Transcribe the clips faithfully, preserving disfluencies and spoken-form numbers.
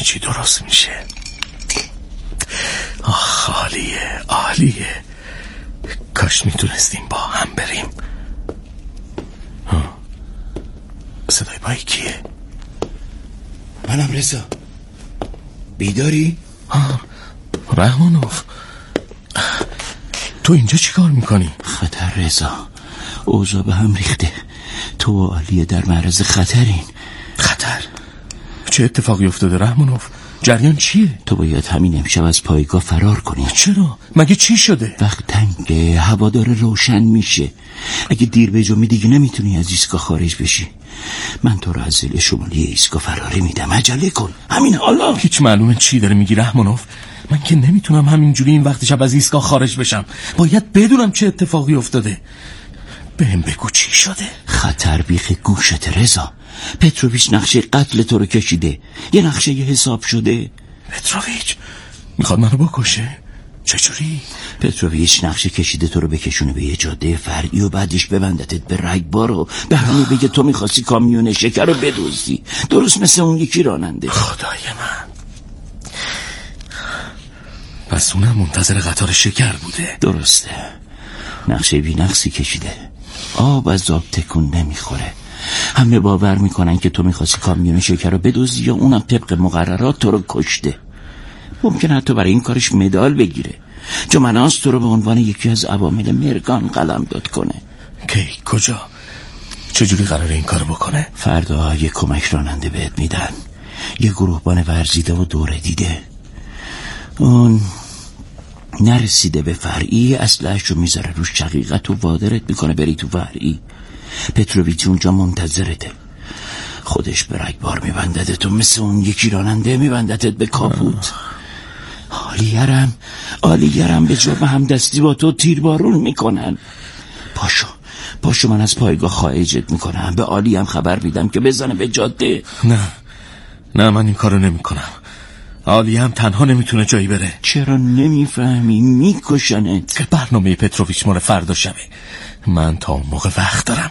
چی درست میشه. آخ عالیه عالیه. کاش میتونستیم با هم بریم. صدای پای کیه؟ منم رضا. بیداری؟ رحمانوف تو اینجا چی کار میکنی؟ خطر رضا، اوضاع به هم ریخته. تو و عالیه در معرض خطرین. خطر؟ چه اتفاقی افتاده رحمانوف؟ جریان چیه؟ تو باید همین امشب از پایگاه فرار کنی. چرا؟ مگه چی شده؟ وقت تنگه، هوا داره روشن میشه. اگه دیر به جا می دیگه نمیتونی از ایستگاه خارج بشی. من تو رو از زل شمالی ایستگاه فراری میدم. عجله کن همین حالا. هیچ معلومه چی داره میگی رحمانوف؟ من که نمیتونم همینجوری این وقت شب از ایستگاه خارج بشم. باید بدونم چه اتفاقی افتاده. بهم بگو چی شده؟ خطر بیخ گوشت رضا. پتروویچ نقشه قتل تو رو کشیده. یه نقشه یه حساب شده. پتروویچ میخواد منو بکشه؟ چجوری؟ پتروویچ نقشه کشیده تو رو بکشونه به یه جاده فرعی و بعدش ببندتت به رگبار و به همه بگه تو میخواستی کامیون شکر رو بدزدی، درست مثل اون یکی راننده. خدای من، پس اونم منتظر قطار شکر بوده. درسته، نقشه بی نقصی کشیده. آب از آب تکون نمیخوره. همه باور میکنن که تو میخواستی کامیون شکر رو بدزدی یا اونم طبق مقررات تو رو کشته. ممکن حتی برای این کارش مدال بگیره. جمناس تو رو به عنوان یکی از عوامل مرگان قلمداد کنه. کی؟ کجا؟ چجوری قراره این کارو بکنه؟ فردا یه کمک راننده بهت میدن. یه گروهبان ورزیده و دوره دیده. اون نرسیده به فرعی، اسلحه‌اش رو میذاره روش شقیقت و وادرت میکنه بری تو فرعی. پتروویچ اونجا منتظرته. خودش به رگبار میبندده، تو مثل اون یکی راننده میبندتت به کاپوت. آلیگرم آلیگرم به جرم همدستی با تو تیربارون میکنن. پاشو پاشو من از پایگاه خارجت میکنم. به آلی هم خبر میدم که بزنه به جاده. نه نه من این کارو نمیکنم. آلی هم تنها نمیتونه جایی بره. چرا نمیفهمی؟ میکشنت. که برنامه پتروویچ مال فردا شبه. من تا اون موقع وقت دارم.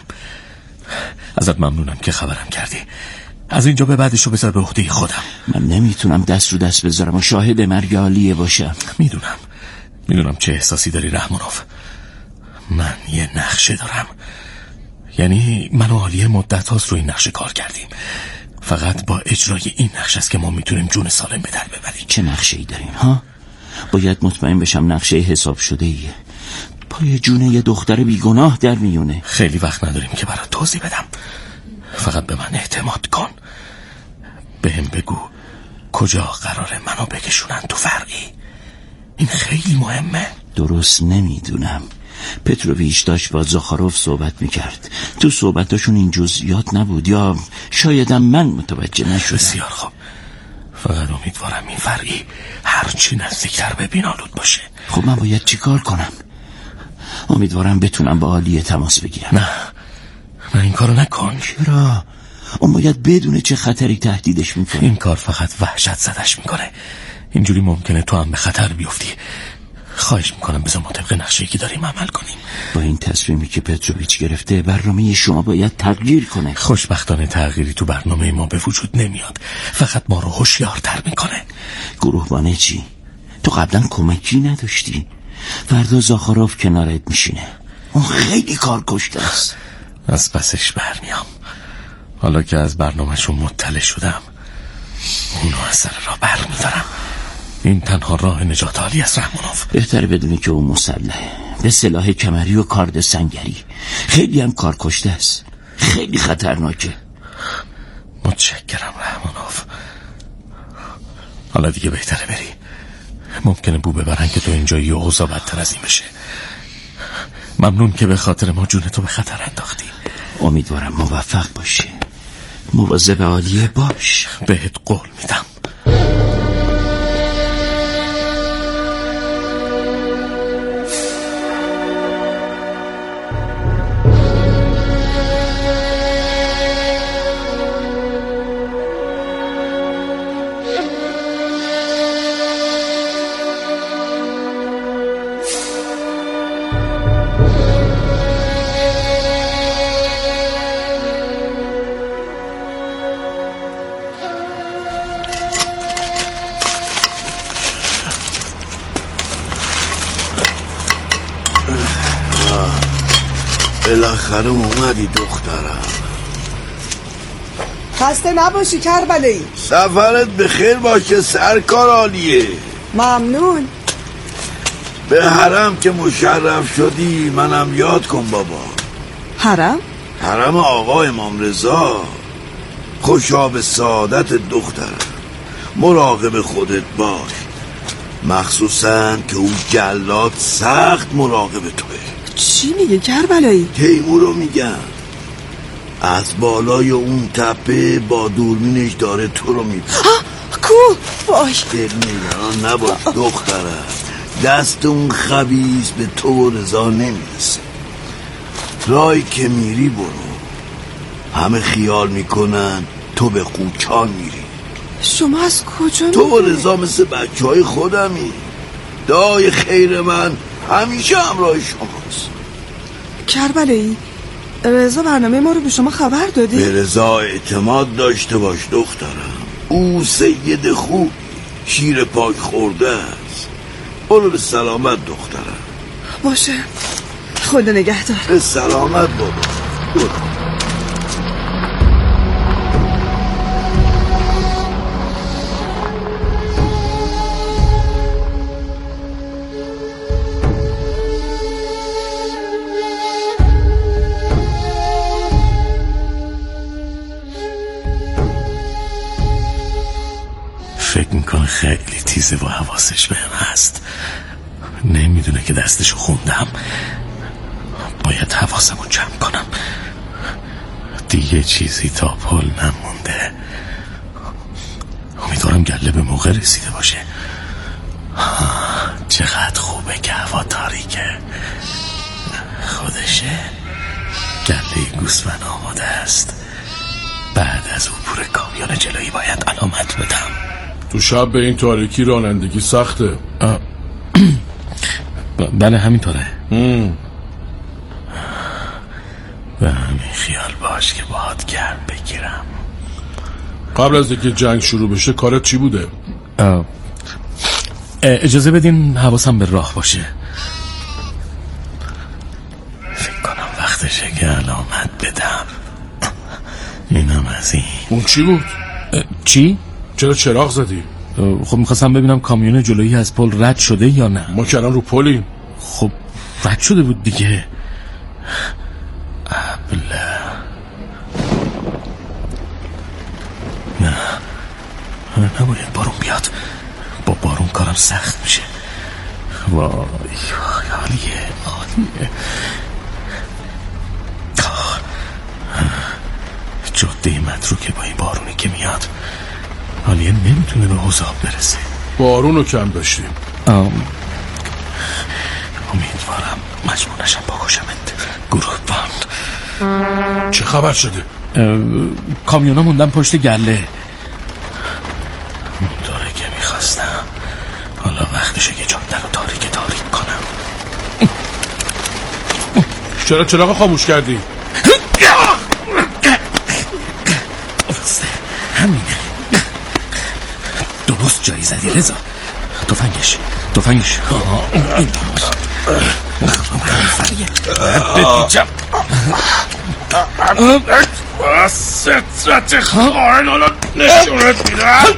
ازت ممنونم که خبرم کردی. از اینجا به بعدشو بذار به عهده خودم. من نمیتونم دست رو دست بذارم و شاهد مرگ آلیه باشم. میدونم میدونم چه احساسی داری رحمانوف. من یه نقشه دارم. یعنی من و آلیه مدت هاست روی این نقشه کار کردیم. فقط با اجرای این نقشه است که ما میتونیم جون سالم به در ببریم. چه نقشه ای داریم ها؟ باید مطمئن بشم نقشه حساب شده ایه. پای جون یه دختر بیگناه در میونه. خیلی وقت نداریم که برات توضیح بدم. فقط به من اعتماد کن. بهم بگو کجا قراره منو بکشونن تو فرعی؟ این خیلی مهمه. درست نمیدونم. پتروویچ داشت با زاخاروف صحبت میکرد. تو صحبتاشون این جزئیات نبود، یا شایدم من متوجه نشدم. بسیار خوب. فقط امیدوارم این فرعی هرچی نزدیکتر به بینالود باشه. خب من باید چی کار کنم؟ امیدوارم بتونم با آلیه تماس بگیرم. نه نه این کارو نکن. چرا؟ اون باید بدونه چه خطری تهدیدش میکنه. این کار فقط وحشت زدش میکنه. اینجوری ممکنه تو هم به خطر بیفتی. خواهش میکنم بذار ما طبق نقشه‌ای که داریم عمل کنیم. با این تصمیمی که پتروویچ گرفته برنامه شما باید تغییر کنه. خوشبختانه تغییری تو برنامه ما به وجود نمیاد. فقط ما رو هوشیارتر میکنه. گروهبانه چی؟ تو قبلا کمکی نداشتی؟ فردا زاخاروف کنارت میشینه. اون خیلی کار کشته است. از پسش برمیام. حالا که از برنامهشون مطلع شدم اونو از سر راه برمیدارم. این تنها راه نجات عالی از رحمانوف. بهتره بدونی که اون مسلحه به سلاح کمری و کارد سنگری. خیلی هم کار کشته است. خیلی خطرناکه. متشکرم رحمانوف. حالا دیگه بهتره بری. ممکنه بو ببرن که تو اینجایی و اوضاع بدتر از این بشه. ممنون که به خاطر ما جون تو به خطر انداختی. امیدوارم موفق باشی. مواظب عالیه باش. بهت قول میدم. بالاخره اومدی دخترم. خسته نباشی کربلایی. سفرت به خیر باشه سرکار عالیه. ممنون. به حرم که مشرف شدی منم یاد کن بابا. حرم؟ حرم آقا امام رضا. خوشا به سعادت دخترم. مراقب خودت باش، مخصوصا که اون جلاد سخت مراقب توه. چی میگه کربلایی؟ تیمورو میگم، از بالای اون تپه با دوربینش داره تو رو میبینه. کو وای دل نگران نباش دخترم، دست اون خبیث به تو و رضا نمیرسه. راهی که میری برو، همه خیال میکنن تو به قوچان میری. شما از کجا تو و رضا مثل بچه های خودمی. دعای خیر من همیشه همراه شماست. کربلایی، رضا برنامه ما رو به شما خبر دادی؟ به رضا اعتماد داشته باش دخترم، او سید خوب، شیر پاک خورده است. برو به سلامت دخترم. باشه، خدا نگهدار. به سلامت بابا. برو. فکر میکنه خیلی تیزه و حواسش بهم هست. نمیدونه که دستشو خوندم. باید حواسمو جمع کنم. دیگه چیزی تا پل نمونده. امیدوارم گله به موقع رسیده باشه. چقدر خوبه که هوا تاریکه. خودشه. گله گوسفند آماده است. بعد از عبور کامیون جلویی باید علامت بدم. تو شب به این تاریکی رانندگی سخته. بله همینطوره. به همین خیال باش که باهات گرم بگیرم. قبل از اینکه جنگ شروع بشه کارت چی بوده؟ اجازه بدین حواسم به راه باشه. فکر کنم وقتشه که علامت بدم. اینم از این. اون چی بود؟ چی؟ چرا چراغ زدی؟ خب میخواستم ببینم کامیون جلویی از پل رد شده یا نه. ما که الان رو پلیم. خب رد شده بود دیگه. ابله نه نباید بارون بیاد. با بارون کارم سخت میشه. وای وای عالیه عالیه. جاده متروکه با این بارونی که میاد. عالیه نمیتونه به حضاب برسه. بارون رو کم داشتیم. ام... امیدوارم مجموع نشم بکشمت گروه باند. چه خبر شده؟ کامیونا موندن پشت گله. داره که میخواستم. حالا وقتشه که جاده رو تاریک تاریک کنم. چرا چراغ خاموش کردی؟ درسته همینه. درست جایی زدی رضا. تفنگش تفنگش این بپیچم. سترت خواهن حالا نشونت میدم.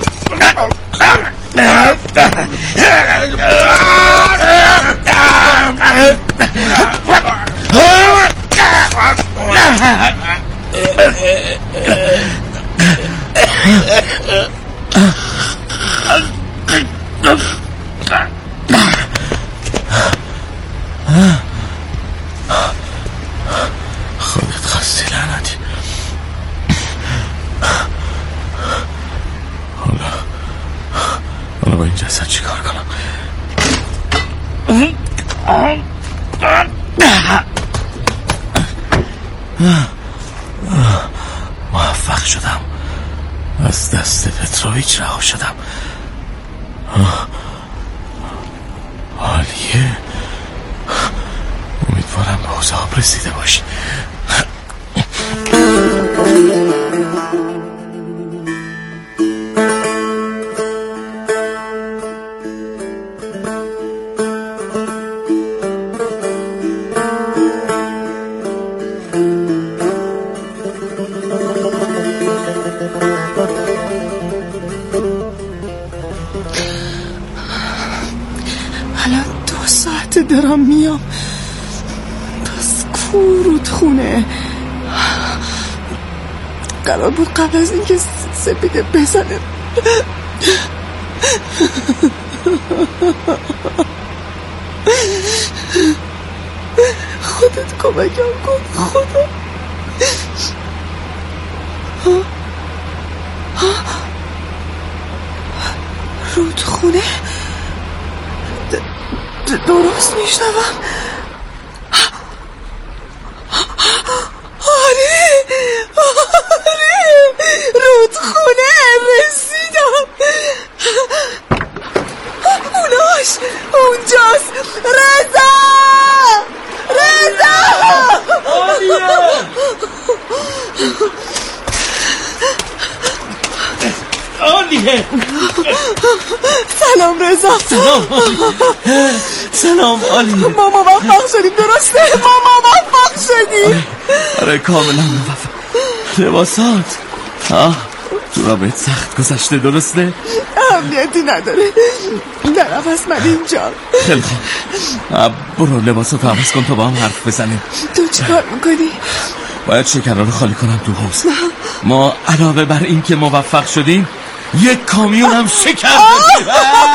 خودت خستی لعنتی. حالا حالا با این جسد چی کار کنم؟ موفق شدم. از دست پتروویچ رها شدم. عالیه. امیدوارم به حضاب رسیده باشی. البته دارم میام. پس کو رودخونه؟ قرار بود قبل از اینکه سپیده بزنه خودت کمکم کن خدا. رودخونه درست میشنوم. آره آره رودخونه رسیدم. اوناش اونجاست. رضا رضا عالیه. سلام رضا. سلام سلام عالیه. ما موفق شدیم. درسته ما موفق شدیم. آره کاملا موفق. لباسات آه تو را بهت سخت گذشته درسته؟ اهمیتی نداره. در عوض من اینجا. خیلی خوب برو لباسات رو عوض کن تا با هم حرف بزنیم. تو چی کار میکنی؟ باید شکرها رو خالی کنم تو حوض. ما علاوه بر این که موفق شدیم یک کامیون هم شکر دادیم.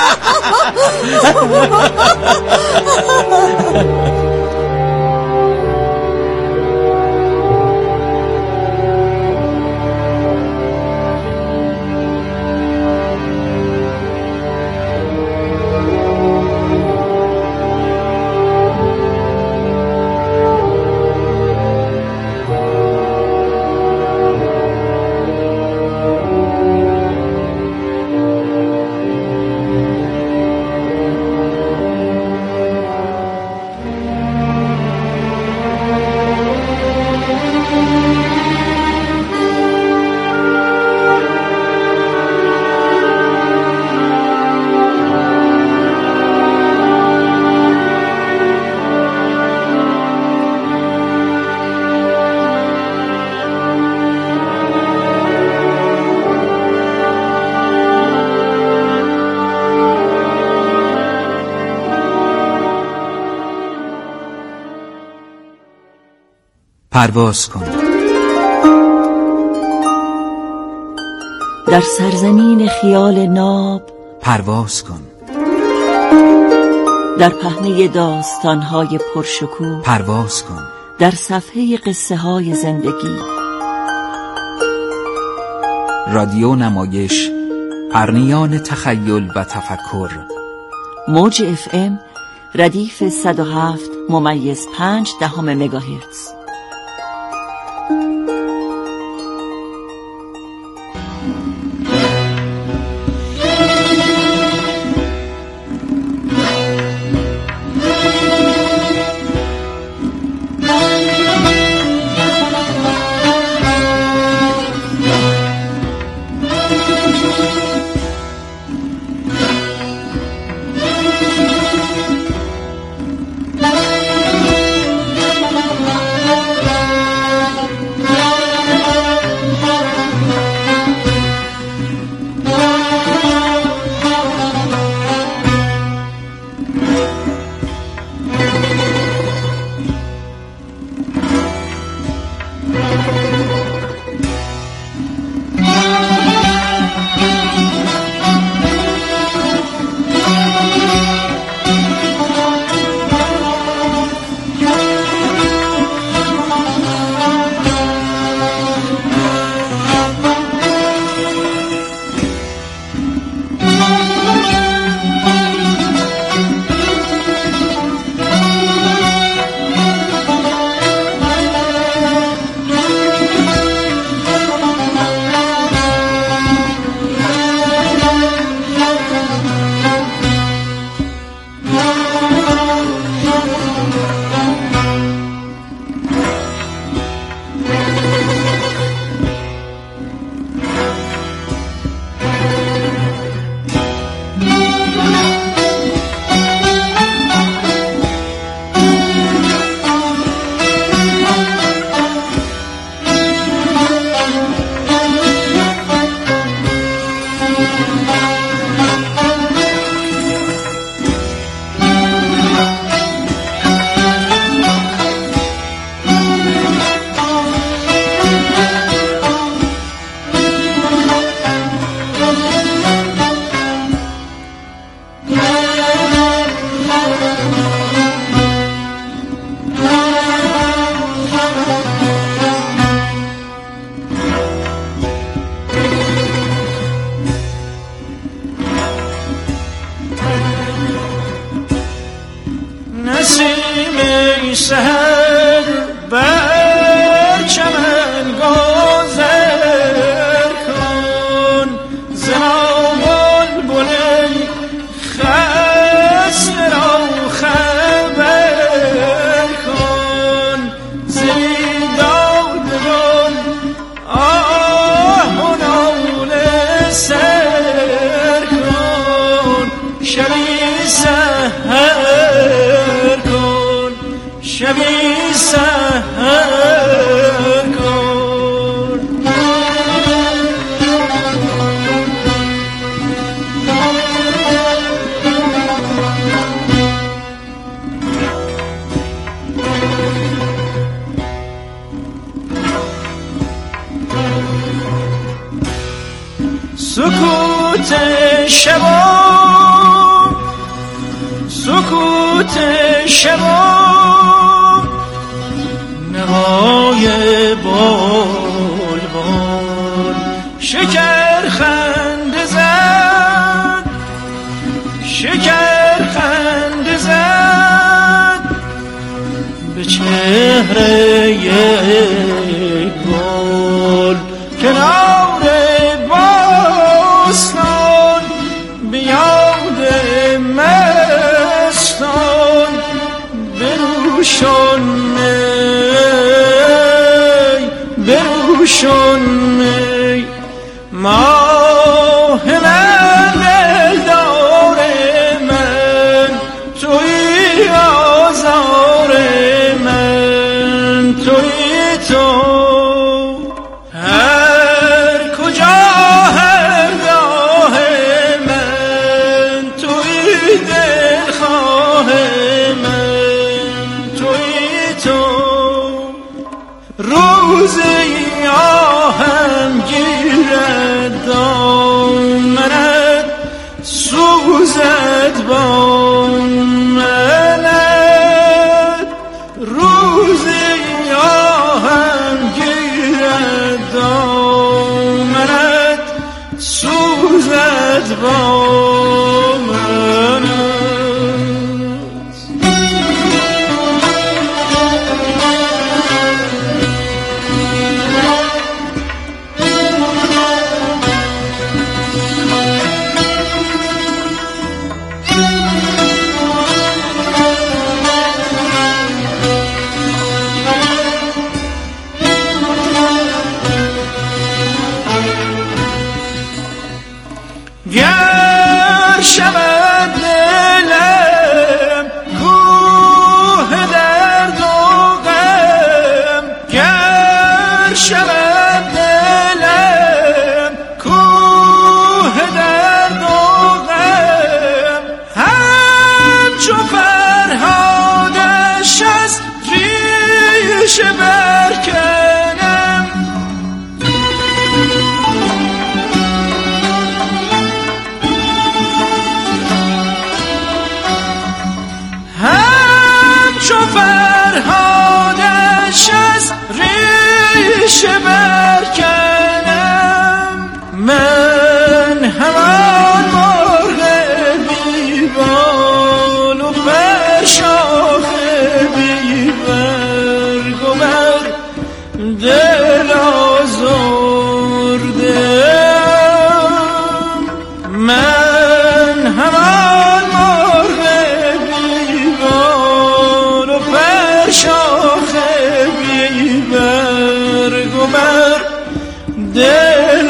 پرواز کن. در سرزمین خیال ناب پرواز کن. در پهنه داستان‌های پرشکوه پرواز کن. در صفحه قصه های زندگی. رادیو نمایش، پرنیان تخیل و تفکر. موج اف ام ردیف صد و هفت ممیز پنج دهم مگاهرتز. سحر بر چمن گذر کن زنا بلبل خسته را خبر کن ز بیدادگان آه و ناله سر کن شبی سحر کن شبی سحر کن سکوت شبا سکوت شبا نوای بلبل شکر خنده زد شکر خنده زد به چهره یک گل کنار باستان به یاد مستان بروشان می بروشان می ماه من دلدار من توی آزار من توی تو هر کجا هر گاه من توی دلخواه من توی تو روزی آهم گیرد دامنت سوزد با منت روزی آهم گیرد دامنت سوزد با منت گر شود دلم کوه درد و غم گر شود دلم کوه درد و غم همچو فرهادش از ریشه برکنم همچو فرهادش از ریشه برکنم من همان مرغ بیبال و بر شاخ بیبرگ و بر دل آزردم من همان مرغ بیبال و بر شاخ بیبرگ و بر دل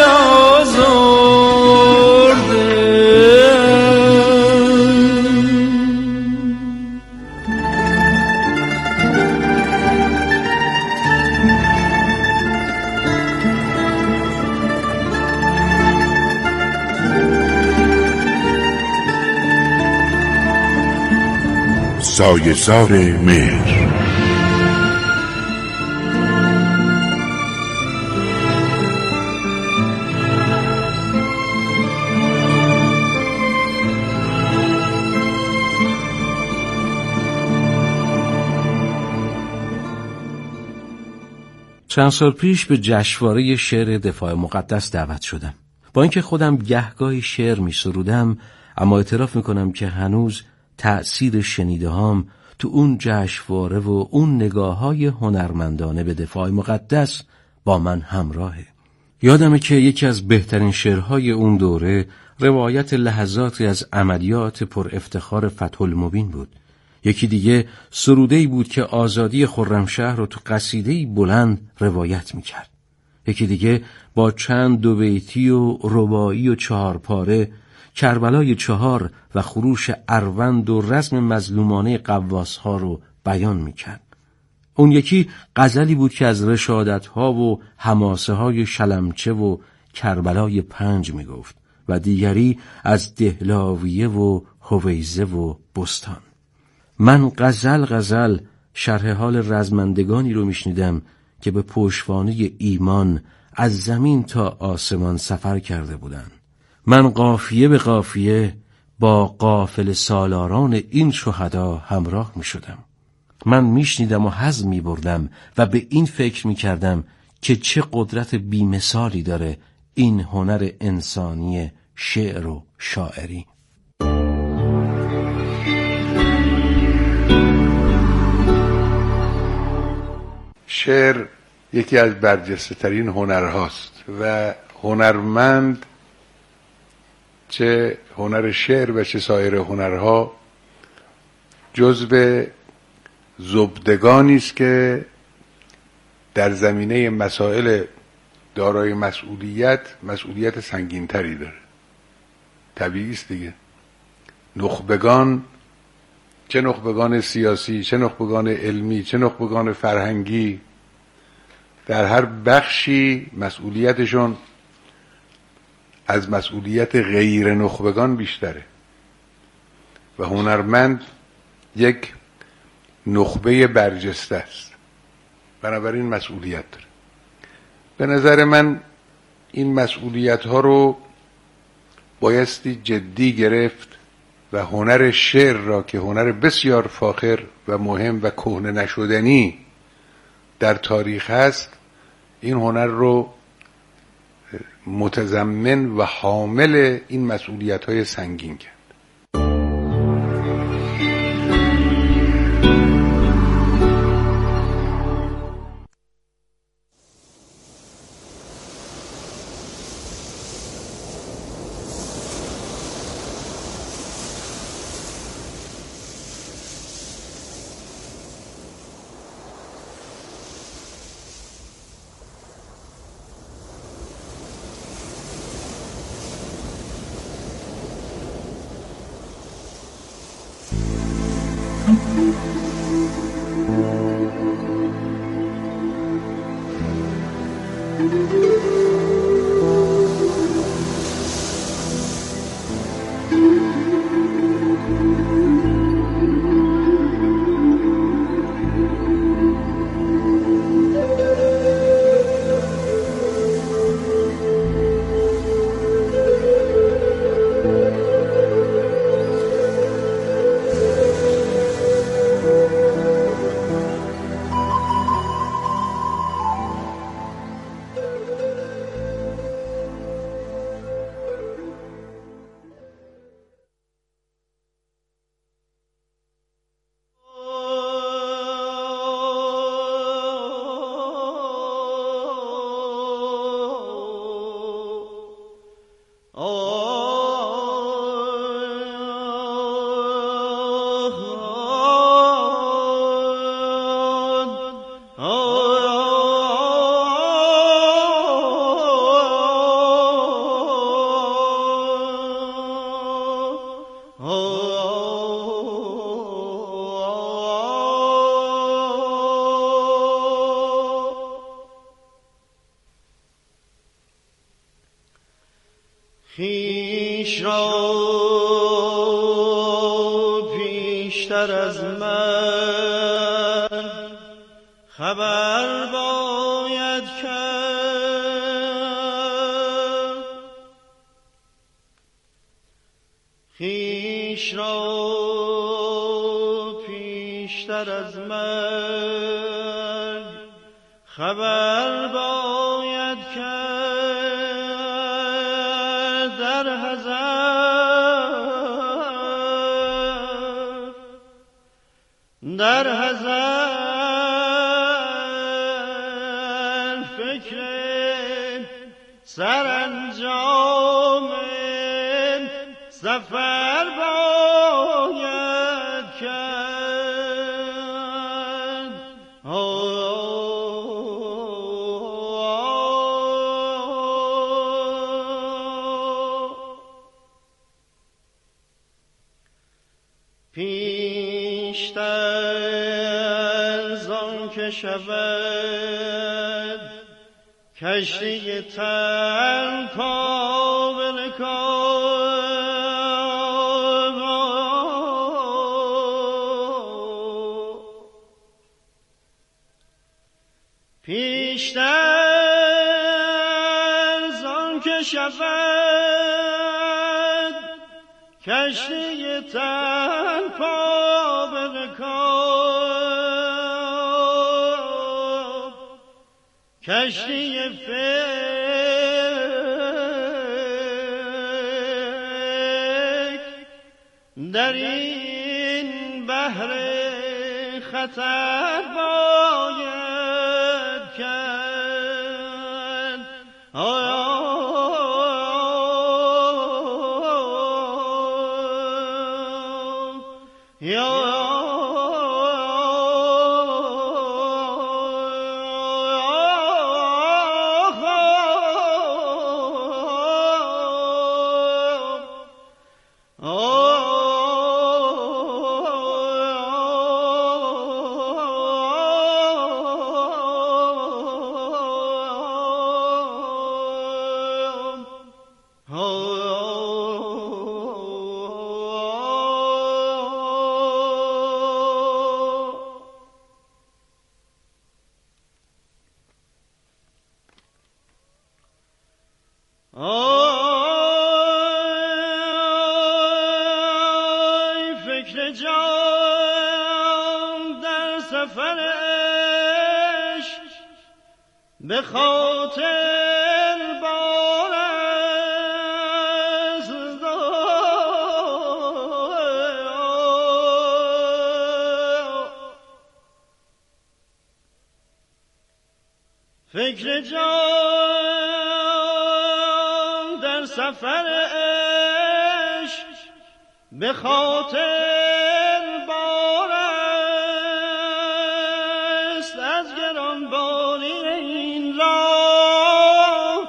سایه‌زار مهر. چند سال پیش به جشنواره شعر دفاع مقدس دعوت شدم. با اینکه خودم گهگاهی شعر می سرودم، اما اعتراف می کنم که هنوز تأثیر شنیده هام تو اون جشنواره و اون نگاه‌های هنرمندانه به دفاع مقدس با من همراهه. یادمه که یکی از بهترین شعرهای اون دوره روایت لحظاتی از عملیات پر افتخار فتح المبین بود. یکی دیگه سروده‌ای بود که آزادی خرمشهر رو تو قصیده‌ای بلند روایت می‌کرد. یکی دیگه با چند دو بیتی و رباعی و چهار پاره کربلای چهار و خروش اروند و رسم مظلومانه قواس‌ها رو بیان می‌کرد. اون یکی غزلی بود که از رشادت‌ها و حماسه‌های شلمچه و کربلای پنج می‌گفت و دیگری از دهلاویه و هویزه و بستان. من غزل غزل شرح حال رزمندگانی رو میشنیدم که به پشتوانه ایمان از زمین تا آسمان سفر کرده بودند. من قافیه به قافیه با قافله سالاران این شهدا همراه می شدم. من میشنیدم و حظ می بردم و به این فکر می کردم که چه قدرت بیمثالی داره این هنر انسانی شعر و شاعری. شعر یکی از برجسته ترین هنرهاست و هنرمند چه هنر شعر و چه سایر هنرها جزو زبدگانی است که در زمینه مسائل دارای مسئولیت مسئولیت سنگین‌تری داره. طبیعی است دیگه. نخبگان، چه نخبگان سیاسی، چه نخبگان علمی، چه نخبگان فرهنگی، در هر بخشی مسئولیتشون از مسئولیت غیر نخبگان بیشتره و هنرمند یک نخبه برجسته است، بنابراین مسئولیت داره. به نظر من این مسئولیت ها رو بایستی جدی گرفت و هنر شعر را که هنر بسیار فاخر و مهم و کهنه نشدنی در تاریخ هست، این هنر رو متضمن و حامل این مسئولیت های سنگین کرد. خویش را پیشتر از من خبر باید کرد، خویش را پیشتر از من خبر باید کرد، در حذر در حزن فکر سرانجام سفر باید کرد. پیشتر زان که شود کشتی تن پا به رکاب، پیشتر زان که شود کشتی تن پا به رکاب، کشتی فکر در این بحر خطر باید کرد. یا آی فکر جان در سفرش به خاطر بار است. فکر جان در سفرش به خاطر بار است. از گرانباری این راه،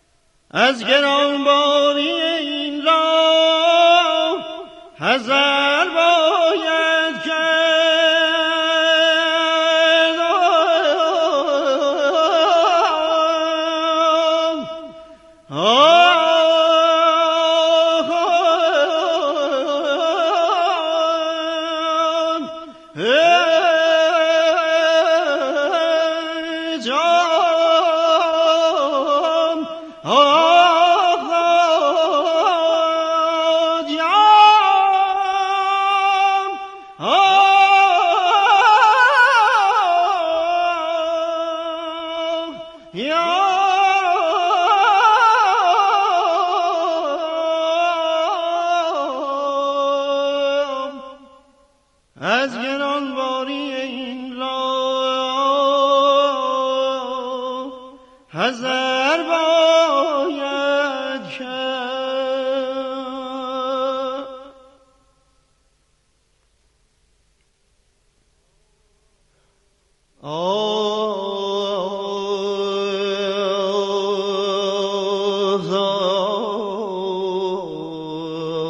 از گرانباری این راه حذر